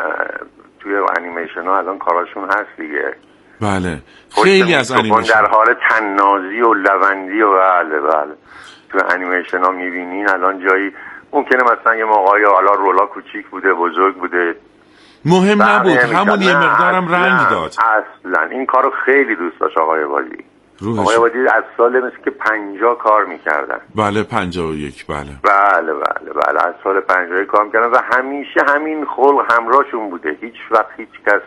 توی انیمیشن ها الان کاراشون هست دیگه. بله خیلی از انیمیشن در حال تنازی و لوندی و بله تو انیمیشن ها میبینین الان جایی ممکنه مثلا یه موقعی حالا رولا کوچیک بوده بزرگ بوده مهم نبود، همون یه مقدارم رنگ داد. اصلا این کارو خیلی دوست داشت آقای وادی. آقای وادی از سال مثل که 50 کار میکردن. بله 51. بله از سال 50 کار میکردن و همیشه همین خلق همراهشون بوده. هیچ وقت هیچ کس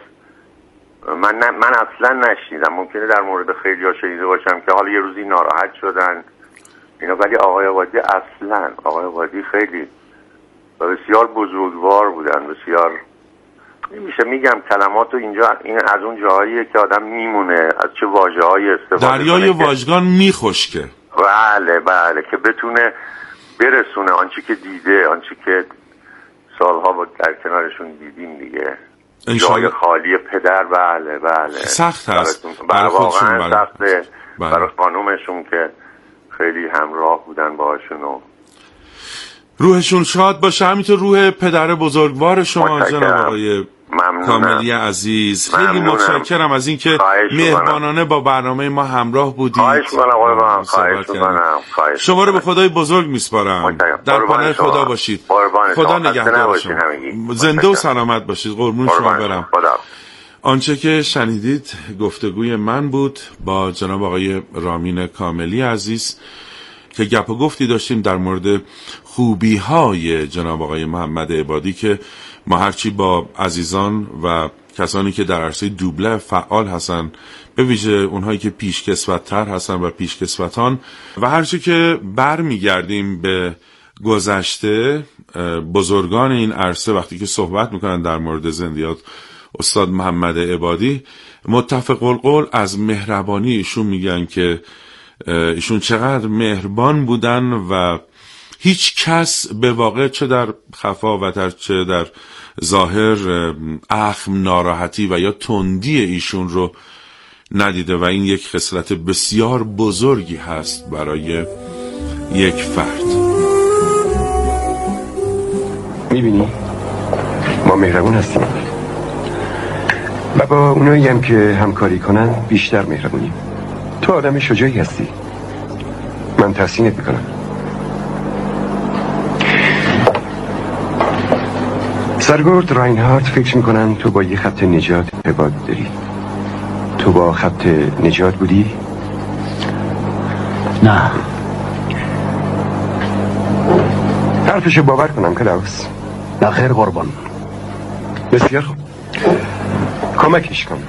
من اصلا نشنیدم. ممکنه در مورد خیلی ها شنیده باشم که حالا یه روزی ناراحت شدن اینا، ولی آقای وادی اصلا، آقای وادی خیلی بسیار بزرگوار بودن. بسیار میشه میگم کلماتو اینجا این از اون جاهاییه که آدم میمونه از چه واژه‌هایی استفاده دریای واژگان میخشکه. بله که بتونه برسونه آنچه که دیده، آنچه که سالها در کنارشون دیدیم دیگه. جای خالی پدر بله سخت هست برای خودشون، سخته برای خانومشون که خیلی همراه بودن باهاشون و روحشون شاد باشه. همینطور روح پدر بزرگوار شما جناب آقای کاملی عزیز. خیلی متشکرم از اینکه مهربانانه با برنامه ما همراه بودید. خواهش می‌کنم. شما رو به خدای بزرگ میسپارم. در پناه خدا باشید. خدا نگهدار شما. زنده و سلامت باشید. قربون شما برم. آنچه که شنیدید گفتگوی من بود با جناب آقای رامین کاملی عزیز که گپ و گفتی داشتیم در مورد خوبی های جناب آقای محمد عبادی که ما هرچی با عزیزان و کسانی که در عرصه دوبله فعال هستن، به ویژه اونهایی که پیشکسوت‌تر هستن و پیشکسوتان و هرچی که برمیگردیم به گذشته بزرگان این عرصه وقتی که صحبت میکنن در مورد زندیات استاد محمد عبادی، متفق القول از مهربانی ایشون میگن که ایشون چقدر مهربان بودن و هیچ کس به واقع چه در خفا و چه در ظاهر اخم، ناراحتی و یا تندی ایشون رو ندیده و این یک خصلت بسیار بزرگی هست برای یک فرد. میبینی؟ ما مهربون هستیم و با اونایی هم که همکاری کنن بیشتر مهربونیم. تو آدم شجاعی هستی، من تحسینت میکنم. سرگرد راینهارت فکر میکنن تو با یه خط نجات ارتباط داری. تو با خط نجات بودی؟ نه. حرفشو باور کنم کلاوس؟ نه خیر قربان. بسیار خوب، کمکش کن.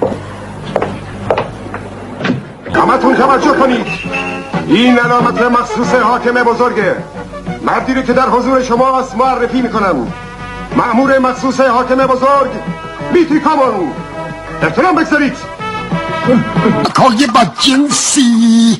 همتون توجه کنید، این علامت مخصوص حاکم بزرگه. مردی رو که در حضور شما است معرفی میکنم. مأمور مخصوص حاکم بزرگ بیتی کامون. احترام بگذارید. کاغی بدجنسی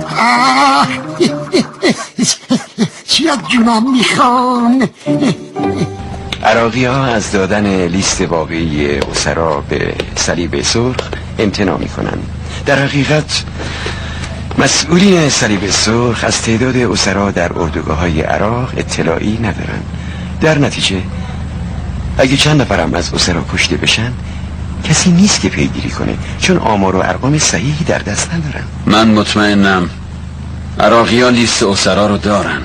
چی از جونم میخوان؟ عراقی ها از دادن لیست واقعی اسرا به صلیب سرخ امتناع میکنن. در حقیقت مسئولین صلیب سرخ از تعداد اسرا در اردوگاه‌های عراق اطلاعی ندارن. در نتیجه اگه چند نفرم از اسرا کشته بشن کسی نیست که پیگیری کنه، چون آمار و ارقام صحیحی در دست ندارن. من مطمئنم عراقی ها لیست اسرا رو دارن.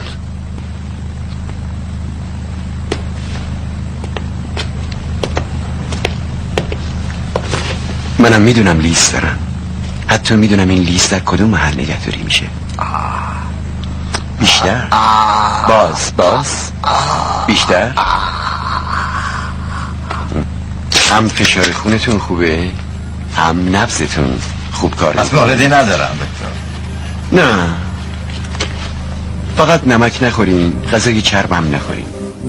منم میدونم لیست دارن، حتی میدونم این لیست در کدوم محل نگهداری میشه. بیشتر باز بیشتر. هم فشار خونتون خوبه، هم نبضتون خوب کار از واردی ندارم دکتر. نه، فقط نمک نخورین، غذای چرب هم نخورین.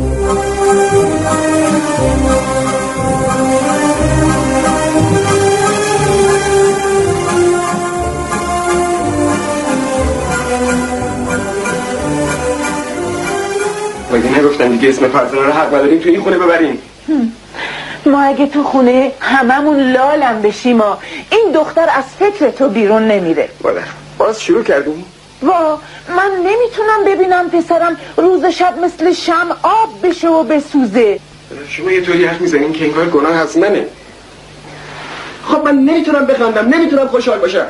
مگه نگفتن دیگه اسم فرزانه رو حق نداریم تو این خونه ببرین؟ ما اگه تو خونه هممون لالم بشیم این دختر از فکر تو بیرون نمیره. باز شروع کردیم؟ من نمیتونم ببینم پسرم روز شب مثل شمع آب بشه و بسوزه. شما یه طوری حرف میزنین که انگار گناه از منه. خب من نمیتونم بخندم، نمیتونم خوشحال باشم.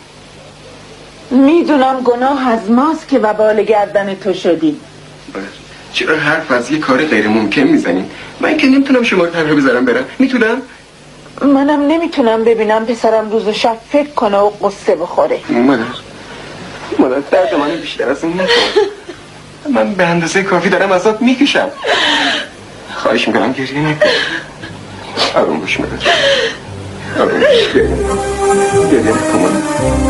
میدونم گناه از ماست که وبال گردن تو شدی. چرا حرف از یه کار غیر ممکن میزنین؟ من که نمیتونم شما رو تنها بذارم برم. میتونم؟ منم نمیتونم ببینم پسرم روز و شب فکر کنه و قصه بخوره. مادر درد من بیشتر از این نکنه. من به اندازه کافی دارم عذاب میکشم. خواهش میکنم گریه نکن. آروم باش مادر. آروم باش. گریه نکن مادر.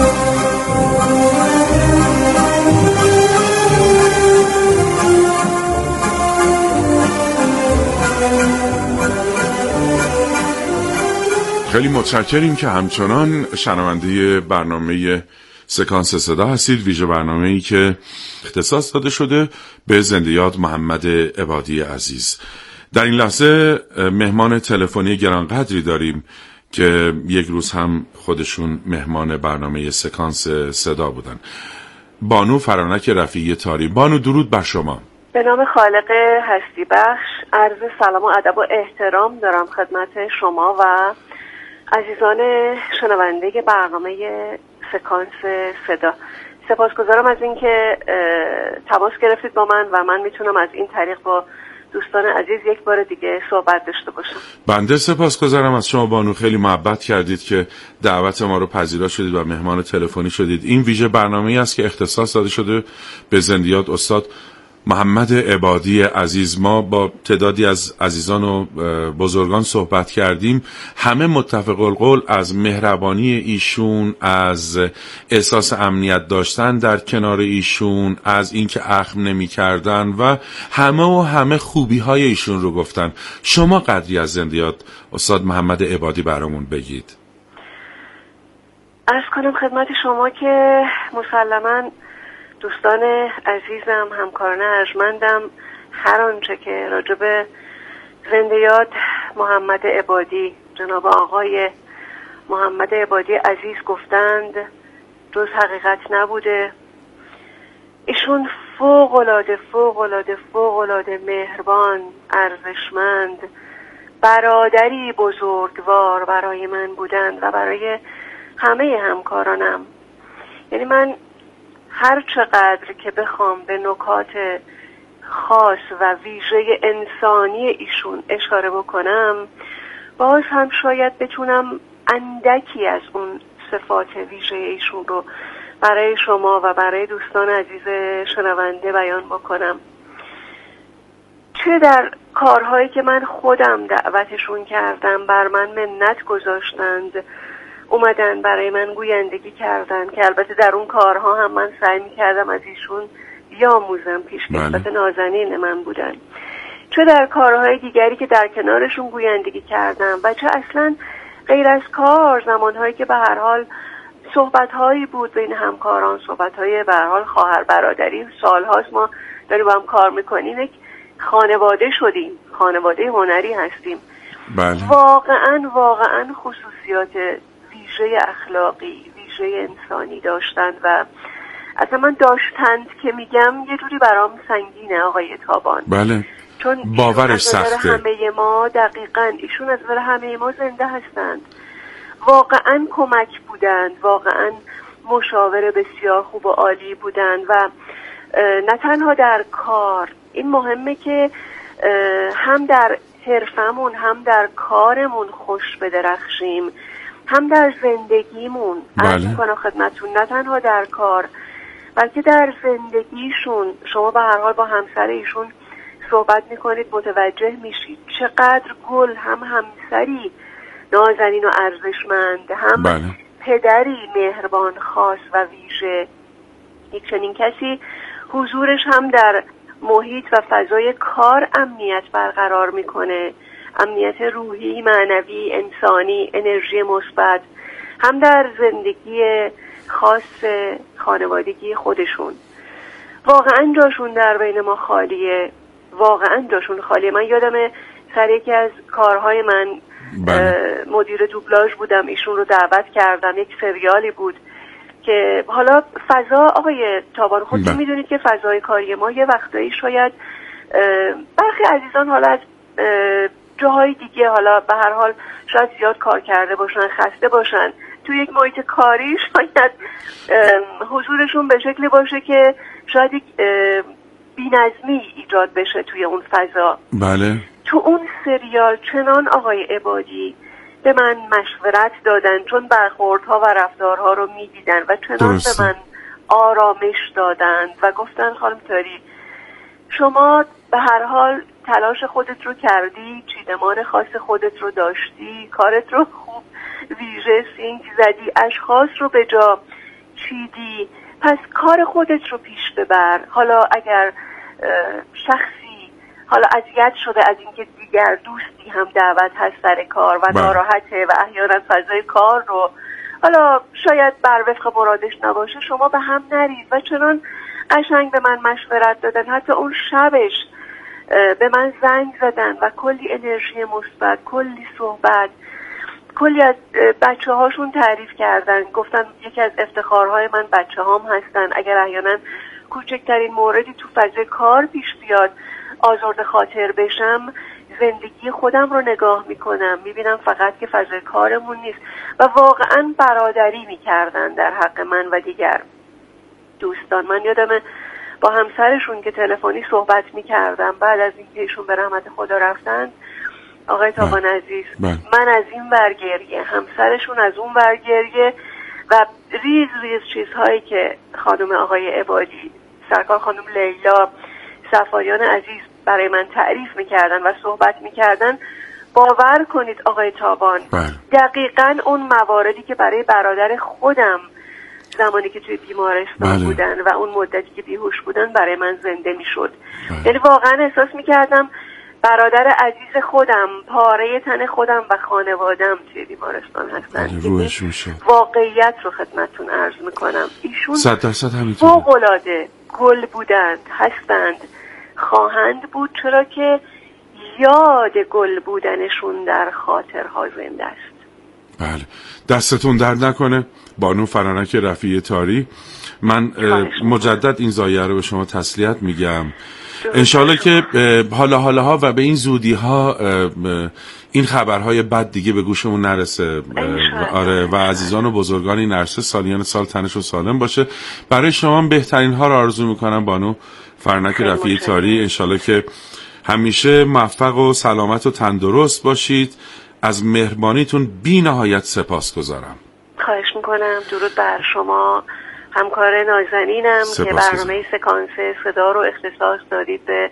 خیلی متشکریم که همچنان شنونده برنامه سکانس صدا هستید، ویژه برنامه‌ای که اختصاص داده شده به زنده یاد محمد عبادی عزیز. در این لحظه مهمان تلفنی گرانقدری داریم که یک روز هم خودشون مهمان برنامه سکانس صدا بودن. بانو فرانک رفیعی تاری. بانو درود بر شما. به نام خالق هستی بخش عرض سلام و ادب و احترام دارم خدمت شما و عزیزان شنونده برنامه سکانس صدا. سپاسگزارم از اینکه تماس گرفتید با من و من میتونم از این طریق با دوستان عزیز یک بار دیگه صحبت داشته باشم. بنده سپاسگزارم از شما بانو، خیلی محبت کردید که دعوت ما رو پذیرا شدید و مهمان تلفنی شدید. این ویژه برنامه‌ای است که اختصاص داده شده به زنده یاد استاد محمد عبادی عزیز. ما با تعدادی از عزیزان و بزرگان صحبت کردیم، همه متفق القول از مهربانی ایشون، از احساس امنیت داشتن در کنار ایشون، از اینکه اخم نمی کردن و همه خوبی های ایشون رو گفتن. شما قدری از زنده یاد استاد محمد عبادی برامون بگید. عرض کنم خدمت شما که مسلماً دوستان عزیزم، همکاران ارجمندم، هر آنچه که راجع به زنده یاد محمد عبادی، جناب آقای محمد عبادی عزیز گفتند جز حقیقت نبوده. ایشون فوق‌العاده مهربان، ارزشمند، برادری بزرگوار برای من بودند و برای همه همکارانم. یعنی من هر چقدر که بخوام به نکات خاص و ویژه انسانی ایشون اشاره بکنم، باز هم شاید بتونم اندکی از اون صفات ویژه ایشون رو برای شما و برای دوستان عزیز شنونده بیان بکنم. چه در کارهایی که من خودم دعوتشون کردم، بر من منت گذاشتند، اومدن برای من گویندگی کردن که البته در اون کارها هم من سعی می‌کردم از ایشون بیاموزم، پیشکسوت نازنین من بودن. چه در کارهای دیگری که در کنارشون گویندگی کردم و چه اصلا غیر از کار، زمانهایی که به هر حال صحبت‌هایی بود بین همکاران، صحبت‌های به هر حال خواهر برادری، سال‌هاست ما داریم با هم کار می‌کنیم، یک خانواده شدیم، خانواده هنری هستیم. بله. واقعاً خصوصیات ویژه اخلاقی، ویژه انسانی داشتند و اصلا من داشتند که میگم یه جوری برام سنگینه آقای تابان. بله. چون باورش سخته. همه ما دقیقاً ایشون از نظر همه ما زنده هستند. واقعاً کمک بودند، واقعاً مشاور بسیار خوب و عالی بودند و نه تنها در کار، این مهمه که هم در حرفمون هم در کارمون خوش بدرخشیم، هم در زندگیمون. عرض می‌کنم خدمتتون نه تنها در کار بلکه در زندگیشون. شما به هر حال با همسر ایشون صحبت میکنید، متوجه میشید چقدر گل، هم همسری نازنین و ارزشمند، هم پدری مهربان خاص و ویژه. یک چنین کسی حضورش هم در محیط و فضای کار امنیت برقرار میکنه، امنیت روحی، معنوی، انسانی، انرژی مثبت، هم در زندگی خاص خانوادگی خودشون. واقعا جاشون در بین ما خالیه، واقعا جاشون خالیه. من یادمه سر یکی از کارهای من مدیر دوبلاژ بودم، ایشون رو دعوت کردم، یک سریالی بود که حالا فضا آقای تابان خودتون میدونید که فضای کاری ما یه وقتایی شاید برخی عزیزان حالا از جاهای دیگه حالا به هر حال شاید زیاد کار کرده باشن، خسته باشن، توی یک محیط کاری شاید حضورشون به شکلی باشه که شاید یک بی‌نظمی ایجاد بشه توی اون فضا. بله. تو اون سریال چنان آقای عبادی به من مشورت دادن، چون برخوردها و رفتارها رو میدیدن و چنان به من آرامش دادن و گفتن خانم تاری شما به هر حال تلاش خودت رو کردی، چیدمان خاص خودت رو داشتی، کارت رو خوب ویژه سینک زدی، اشخاص رو به جا چیدی، پس کار خودت رو پیش ببر. حالا اگر شخصی حالا اذیت شده از اینکه دیگر دوستی هم دعوت هست سر کار و ناراحته و احیانا فضای کار رو حالا شاید بر وفق مرادش نباشه، شما به هم نرید. و چنان قشنگ به من مشورت دادن، حتی اون شبش به من زنگ زدن و کلی انرژی مثبت، کلی صحبت، کلی از بچه هاشون تعریف کردن، گفتن یکی از افتخارهای من بچه هام هستن، اگر احیانا کوچکترین موردی تو فضای کار پیش بیاد آزرده خاطر بشم، زندگی خودم رو نگاه میکنم میبینم فقط که فضای کارمون نیست و واقعا برادری میکردن در حق من و دیگر دوستان. من یادمه با همسرشون که تلفنی صحبت میکردم بعد از اینکه ایشون به رحمت خدا رفتن، آقای تابان عزیز، من از این ورگریه، همسرشون از اون ورگریه و ریز ریز چیزهایی که خانم آقای عبادی، سرکار خانم لیلا، سفاریان عزیز برای من تعریف میکردن و صحبت میکردن، باور کنید آقای تابان دقیقاً اون مواردی که برای برادر خودم زمانی که توی بیمارستان بودن و اون مدتی که بیهوش بودن برای من زنده میشد. یعنی واقعا احساس میکردم برادر عزیز خودم، پاره تن خودم و خانوادم توی بیمارستان هستن. واقعیت رو خدمتتون عرض میکنم، ایشون 100% همینطوره، فوق‌العاده گل بودند، هستند، خواهند بود، چرا که یاد گل بودنشون در خاطرها زنده است. بله، دستتون درد نکنه بانو فرانک رفیعی تاری. من مجدد این زایه رو به شما تسلیت میگم. انشالله که حالا و به این زودی ها این خبرهای بد دیگه به گوشمون نرسه. آره، و عزیزان و بزرگانی نرسه، سالیان سال تنش و سالم باشه. برای شما بهترین ها رو آرزو میکنم بانو فرانک رفیعی تاری. انشالله که همیشه موفق و سلامت و تندرست باشید. از مهربانیتون بی نهایت سپاسگزارم. خواهش میکنم. درود بر شما همکار نازنینم که برنامه سکانس صدا رو اختصاص دادید به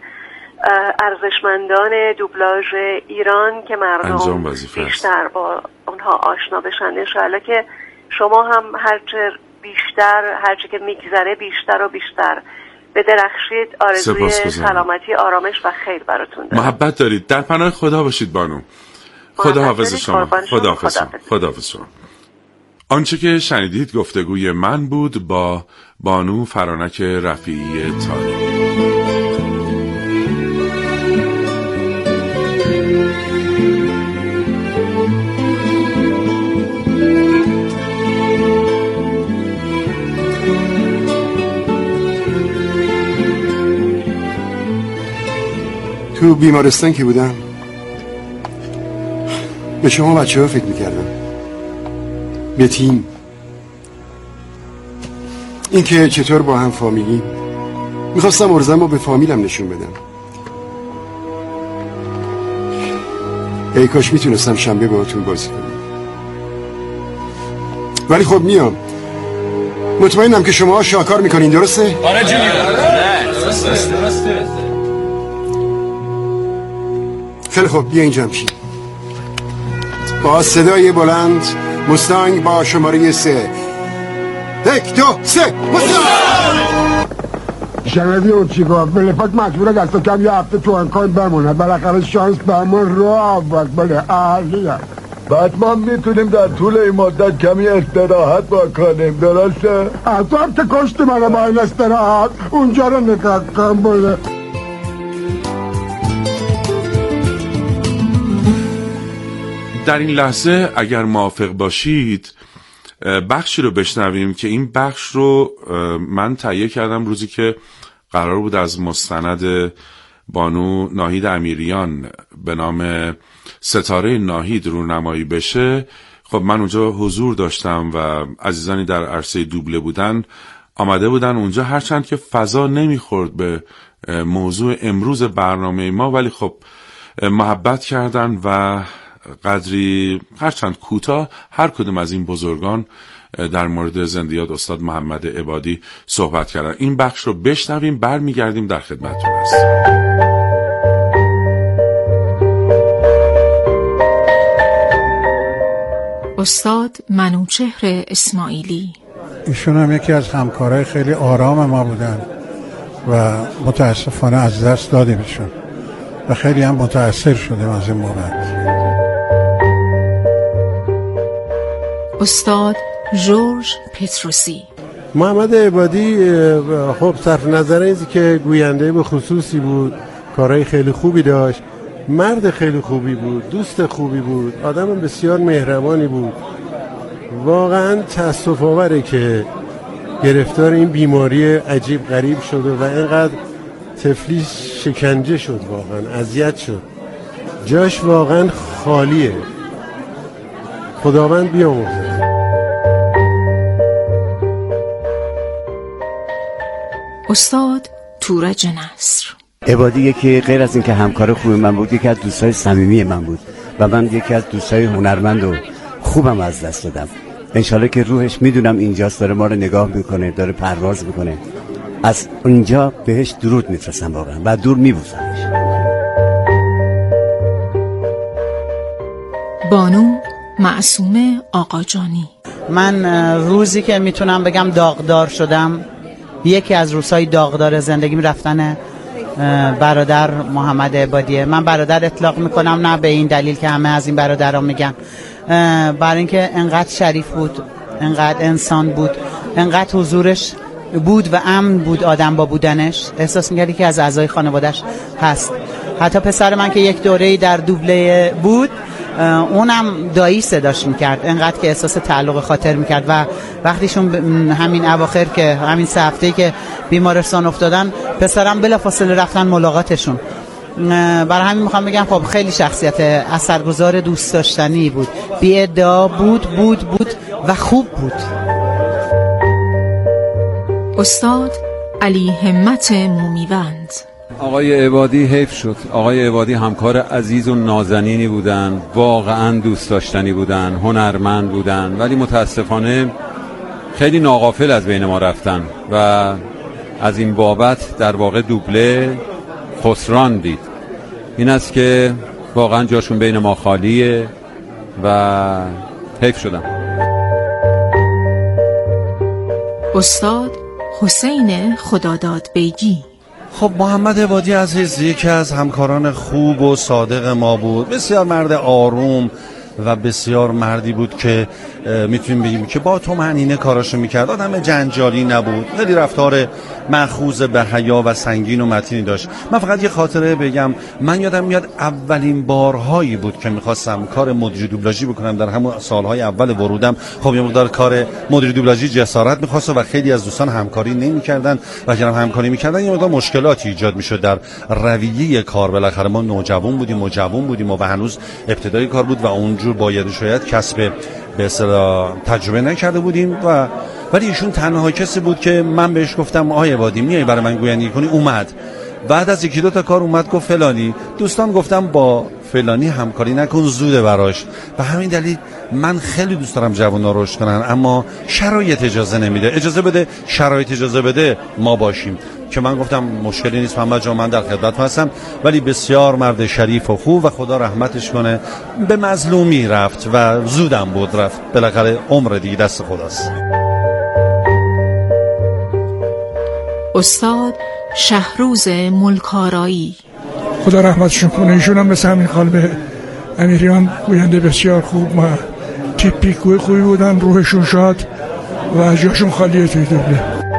ارزشمندان دوبلاژ ایران که مردم بیشتر با اونها آشنا بشن. انشاءالله که شما هم هرچه که میگذره بیشتر و بیشتر بدرخشید. آرزوی سلامتی، آرامش و خیر براتون دارم. محبت دارید. در پناه خدا باشید بانو. خدا حافظ شما. خدا حافظ شما. آنچه که شنیدید گفتگوی من بود با بانو فرانک رفیعی تاری. تو بیمارستان که بودم به شما بچه ها فکر میکردم، به تیم، این که چطور با هم فامیلی. میخواستم ارزم رو به فامیلم نشون بدم. ای کاش میتونستم شنبه باهاتون بازی کنم، ولی خب میام. مطمئنم که شما شاکار میکنین، درسته؟ آره درسته. خیلی خب، بیا اینجا همشین. با صدای بلند مستانگ با شماره 3. 1 2 3 مستانگ. شنوی اون چی گفت؟ بلفاک مجبوره دست کم یه هفته تو انکاین بمونه، بالاخره شانس برمون رو آورد. بله اهلیه، بعد ما میتونیم در طول این مدت کمی استراحت بکنیم، درسته؟ اصلا که کشتی منو با این استراحت اونجا رو نگاه کن. بله در این لحظه اگر موافق باشید بخشی رو بشنویم که این بخش رو من تهیه کردم روزی که قرار بود از مستند بانو ناهید امیریان به نام ستاره ناهید رونمایی بشه، خب من اونجا حضور داشتم و عزیزانی در عرصه دوبله بودن آمده بودن اونجا، هرچند که فضا نمیخورد به موضوع امروز برنامه ما، ولی خب محبت کردن و قدری هرچند کوتاه هر کدوم از این بزرگان در مورد زندیات استاد محمد عبادی صحبت کردن. این بخش رو بشنویم، برمیگردیم در خدمتتون هستیم. استاد منوچهر اسماعیلی، ایشون هم یکی از همکارای خیلی آرام ما بودن و متاسفانه از دست دادیم ایشون و خیلی هم متأثر شدیم از این بابت. استاد ژورژ پتروسی، محمد عبادی خب صرف نظر اینه که گوینده به خصوصی بود، کارهای خیلی خوبی داشت، مرد خیلی خوبی بود، دوست خوبی بود، آدم بسیار مهربانی بود. واقعا تأسف آوره که گرفتار این بیماری عجیب غریب شده و اینقدر تفلیس شکنجه شد، واقعا اذیت شد، جاش واقعا خالیه. خداوند بیامرزه. استاد تورج نصر، عبادی یکی غیر از این که همکار خوب من بود، یکی از دوستای صمیمی من بود و من یکی از دوستای هنرمند و خوبم از دست دادم. انشالله که روحش میدونم اینجاست، داره ما رو نگاه میکنه، داره پرواز میکنه. از اونجا بهش درود میفرستم واقعا و دور میبوسمش. بانو معصومه آقاجانی، من روزی که میتونم بگم داغدار شدم، یکی از روزهای داغدار زندگیم رفتن برادر محمد عبادیه. من برادر اطلاق میکنم نه به این دلیل که همه از این برادرها میگن، برای اینکه انقدر شریف بود، انقدر انسان بود، انقدر حضورش بود و امن بود آدم با بودنش، احساس میکردی که از اعضای خانواده‌اش هست. حتی پسر من که یک دوره‌ای در دوبله بود، اونم دایی صداش میکرد، انقدر که احساس تعلق خاطر میکرد. و وقتیشون همین اواخر که همین 3 هفته‌ای که بیمارستان افتادن، پسرم بلافاصله رفتن ملاقاتشون. برای همین میخوام بگم خب خیلی شخصیت اثرگذار، دوست داشتنی بود، بی ادعا بود و خوب بود. استاد علی همت مومیوند، آقای عبادی حیف شد. آقای عبادی همکار عزیز و نازنینی بودن، واقعا دوست داشتنی بودن، هنرمند بودن، ولی متاسفانه خیلی ناغافل از بین ما رفتن و از این بابت در واقع دوبله خسران دید. این است که واقعا جاشون بین ما خالیه و حیف شدم. استاد حسین خداداد بیگی، خب محمد عبادی عزیز یکی از همکاران خوب و صادق ما بود، بسیار مرد آروم و بسیار مردی بود که میتونیم بگیم که با طمأنینه کاراشو میکرد، آدم جنجالی نبود، خیلی رفتار مأخوذ به حیا و سنگین و متینی داشت. من فقط یه خاطره بگم، من یادم میاد اولین بارهایی بود که میخواستم کار مدیر دوبلاژی بکنم در همون سالهای اول ورودم. خب یه مقدار کار مدیر دوبلاژی جسارت میخواست و خیلی از دوستان همکاری نمیکردن و اگرم همکاری میکردن یه مقدار مشکلاتی ایجاد میشد در رویه کار. بالاخره ما نوجوان بودیم و هنوز ابتدای کار بود و اونجور باید شاید کسب به اصطلاح تجربه نکرده بودیم ولی ایشون تنها کسی بود که من بهش گفتم آقای عبادی میای برای من گویندگی کنی. اومد بعد از 1-2 تا کار اومد گفت فلانی، دوستان گفتم با فلانی همکاری نکن، زوده براش. و همین دلیل من خیلی دوست دارم جوونا رشد کنن اما شرایط اجازه نمیده. اجازه بده، شرایط اجازه بده ما باشیم. که من گفتم مشکلی نیست محمد جان، من در خدمت هستم. ولی بسیار مرد شریف و خوب و خدا رحمتش کنه، به مظلومی رفت و زودم بود رفت. بالاخره عمر دیگه دست خداست. استاد شهروز ملکارایی، خدا رحمتشون کنه، ایشون هم مثل همین قلب امیریان گوینده بسیار خوب و تیپیک خوبی بودن، روحشون شاد و جاشون خالیه توی دوبله.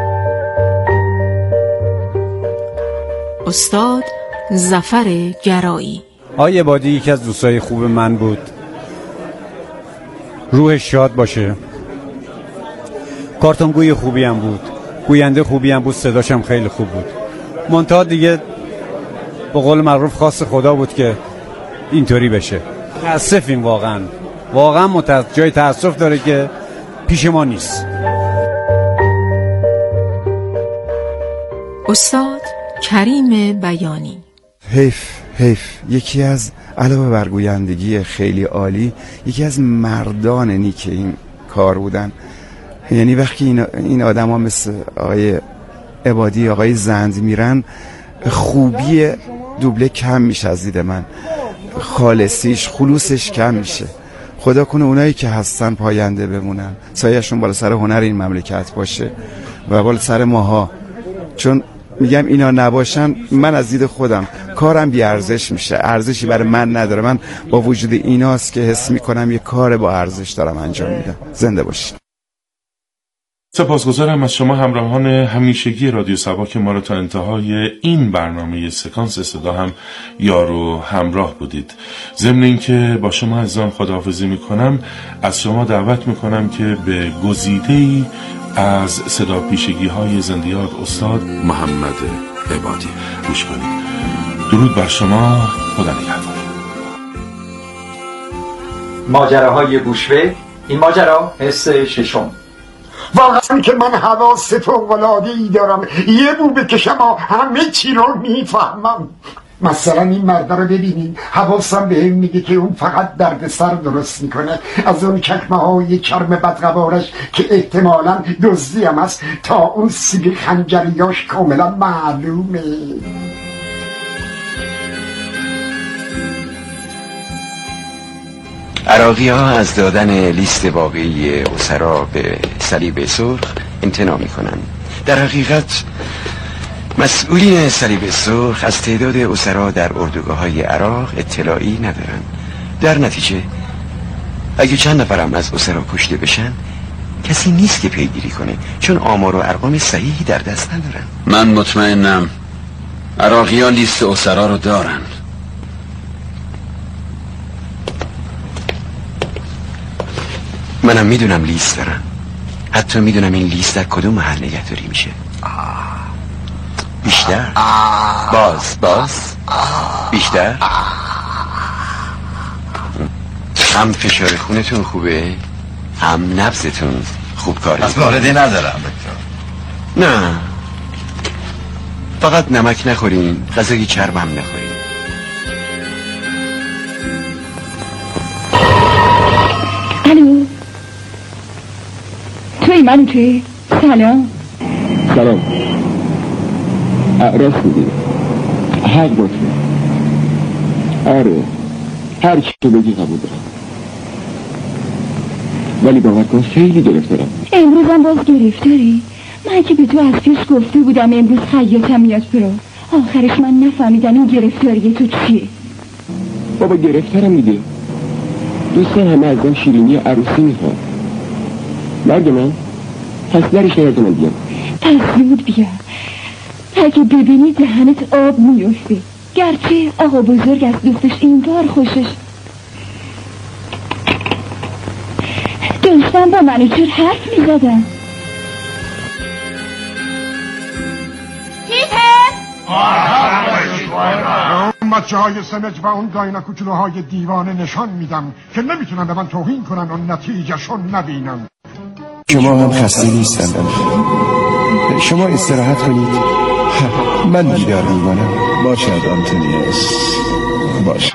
استاد ظفر گرایی، آقای عبادی یکی از دوستای خوب من بود، روحش شاد باشه. کارتونگوی خوبی هم بود، گوینده خوبی هم بود، صداش هم خیلی خوب بود. منتها دیگه به قول معروف خاص خدا بود که اینطوری بشه. متاسفیم واقعا جای تاسف داره که پیش ما نیست. استاد کریم بیانی. حیف یکی از علاوه بر گویندگی خیلی عالی، یکی از مردان نیک این کار بودن. یعنی وقتی این آدم ها مثل آقای عبادی، آقای زند میرن، خوبی دوبله کم میشه از دید من، خالصیش، خلوصش کم میشه. خدا کنه اونایی که هستن پاینده بمونن، سایه‌شون بالا سر هنر این مملکت باشه و بالا سر ماها. چون میگم اینا نباشن، من از دید خودم کارم بی ارزش میشه، ارزشی برای من نداره. من با وجود ایناست که حس میکنم یه کار با ارزش دارم انجام میدم. زنده باشید. سپاسگزارم از شما همراهان همیشگی رادیو سبا که ما رو تا انتهای این برنامه سکانس صدا هم یار و همراه بودید. ضمن اینکه با شما عزیزان خداحافظی میکنم، از شما دعوت میکنم که به گزیده‌ای از صدا پیشگی های زنده یاد استاد محمد عبادی گوش کنید. درود بر شما، خدا نگهدار. ماجراهای بوشوه، این ماجرا حس ششم. واقعا که من حواس فوق‌العاده‌ای دارم، یه بو بکشم همه چی رو میفهمم. مثلا این مرد رو ببینید، حواسم به هم میگه که اون فقط درد سر درست میکنه، از اون چکمه های چرم بدقوارش که احتمالاً دزدی هم هست تا اون سیبی خنجریاش کاملا معلومه. عراقی ها از دادن لیست واقعی اسرا به صلیب سرخ امتناع میکنن. در حقیقت مسئولین صلیب سرخ از تعداد اسرا در اردوگاه‌های عراق اطلاعی ندارن. در نتیجه اگه چند نفرم از اسرا کشته بشن، کسی نیست که پیگیری کنه، چون آمار و ارقام صحیحی در دست ندارن. من مطمئنم عراقیان لیست اسرا رو دارن. منم میدونم لیست دارن، حتی میدونم این لیست در کدوم محل نگهداری میشه. بیشتر باز بیشتر. هم فشار خونتون خوبه، هم نبضتون خوب کار میکنه. از واردی ندارم نه، فقط نمک نخورین، غذای چرب هم نخورین. الو، توی منو توی؟ سلام. راست میگی، حق باشه. آره، هر چی تو بگی قبول دارم، ولی باور کن خیلی گرفتارم. امروزم باز گرفتاری؟ من که به تو از پیش گفته بودم امروز خیاطم میاد پرو. آخرش من نفهمیدم این گرفتاری تو چیه. بابا گرفتارم میده، دوستان همه ازم شیرینی عروسی میخواد. مرد من پس درش نیازم من بیام. پس زود بیا، اگه ببینی دهنت آب میفته. گرچه آقا بزرگ از دوستش اینطور خوشش داشتم با منوچور حرف میزدم. اون بچه های سمج و اون داینا کوچولوهای دیوانه نشان میدم که نمیتونن به من توهین کنن و نتیجهشون نبینن. شما هم خسته نیستن، شما استراحت کنید، من بیدار میمانم. باشد آنتونیوس، باش.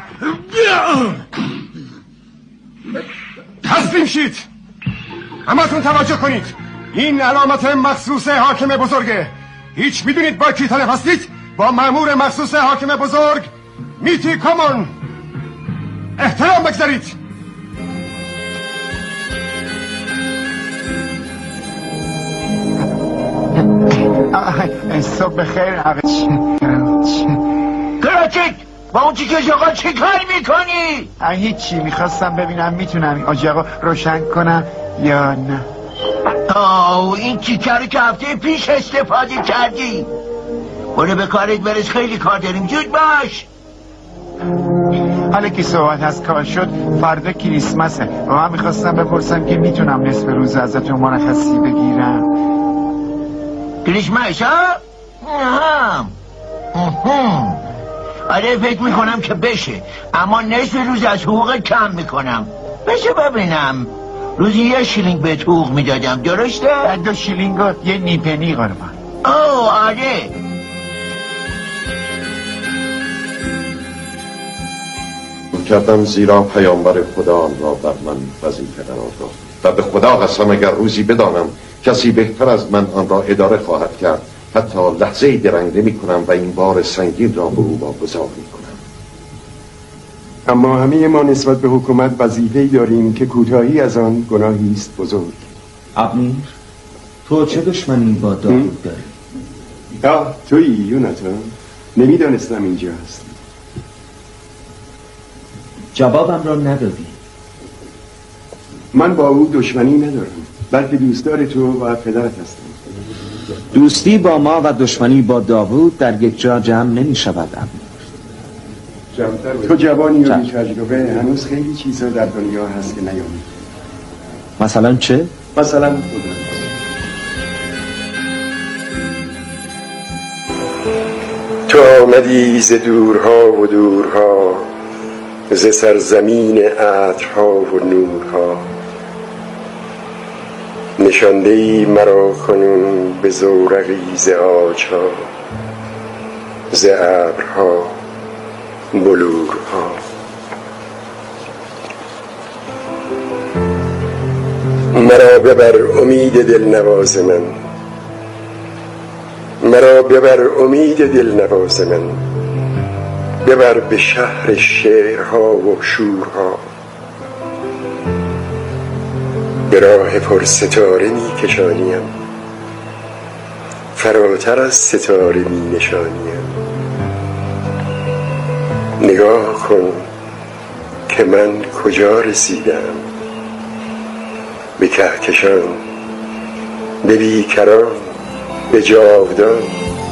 تسلیم شید، همتون توجه کنید، این علامت مخصوص حاکم بزرگه. هیچ میدونید با کی طرف هستید؟ با مأمور مخصوص حاکم بزرگ میتی کامون. احترام بگذارید. صبح بخیر آقا. کراچک با اون چیکش آقا چی کار میکنی؟ هیچی، میخواستم ببینم میتونم آجی آقا روشن کنم یا نه. این چیکه رو که هفته پیش استفاده کردی. برو به کارت برس، خیلی کار داریم، زود باش. حالا که صحبت هست کار شد، فردا کریسمسه و من میخواستم بپرسم که میتونم نصف روز ازتون مرخصی بگیرم. کریسمس ها؟ آره فکر میکنم که بشه، اما نصف روز از حقوق کم میکنم. بشه ببینم روزی 1 شیلینگ به حقوق میدادم، درسته؟ 2 شیلینگ و 1 نیمپنی قربان. آره. کردم زیرا پیامبر خدا آن را بر من وظیفه قرار داد و به خدا قسم اگر روزی بدانم کسی بهتر از من آن را اداره خواهد کرد حتی لحظه درنگ نمی کنم و این بار سنگین را به او واگذار می کنم. اما همه ما نسبت به حکومت وظیفه‌ای داریم که کوتاهی از آن گناهی است بزرگ. ابنیر، تو چه دشمنی با داوود داری؟ تویی یوناتان؟ نمیدانستم اینجا هست. جوابم را ندادی. من با او دشمنی ندارم، بلکه دوستدار تو و پدرت هستم. دوستی با ما و دشمنی با داوود در یک جا جمع نمی شود. تو جوانی و بی تجربه، هنوز خیلی چیزا در دنیا هست که نیامد. مثلا چه؟ مثلا خدا. تو آمدی ز دورها و دورها، ز سرزمین عطرها و نورها، نشانده‌ای مرا کنون به زورقی ز عاج‌ها، ز ابرها بلورها. مرا ببر امید دلنواز من، مرا ببر امید دلنواز من، ببر به شهر شعرها و شورها، به راه پر ستاره می کشانیم، فراتر از ستاره می نشانیم. نگاه کن که من کجا رسیدم، به کهکشان، به بیکران، به جاودان.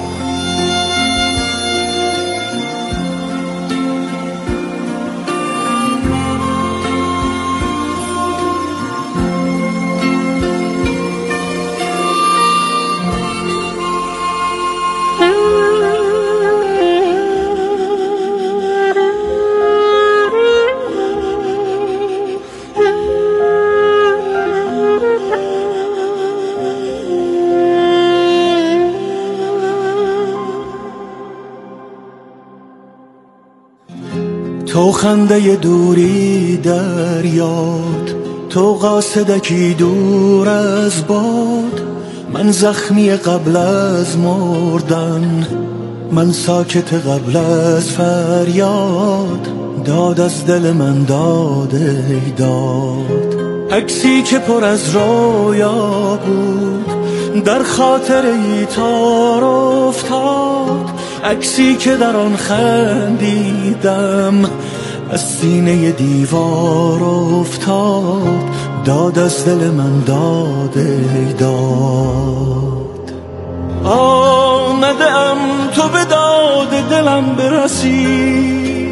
تو خنده دوری در یاد، تو قاصدکی دور از باد، من زخمی قبل از مردن، من ساکت قبل از فریاد، داد از دل من داد ای داد. عکسی که پر از رویا بود در خاطر ای تار افتاد، عکسی که در آن خندیدم از سینه دیوار افتاد، داد از دل من داد ای داد. آمده ام تو به داد دلم برسی،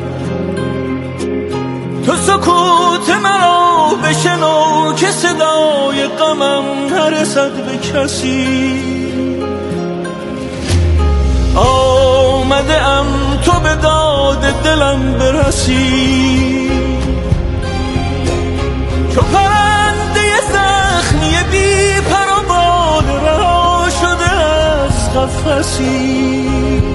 تو سکوت مرا بشنو که صدای غمم نرسد به کسی. آمده ام تو به داد دلم برسی، چو پرنده زخمی بی پر و بال رها شده از قفسی.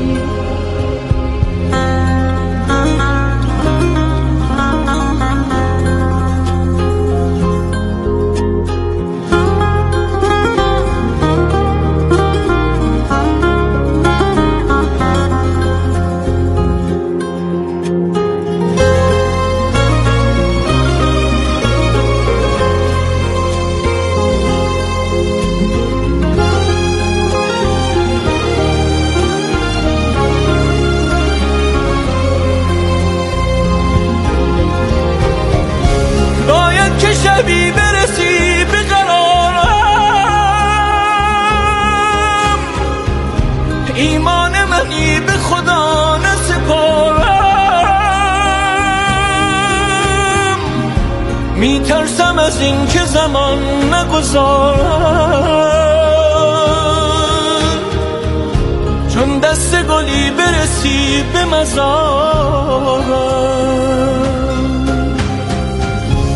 شبی برسی به قرارم، ایمان منی به خدا نسپارم، میترسم از این که زمان نگذارم، چون دست گلی برسی به مزار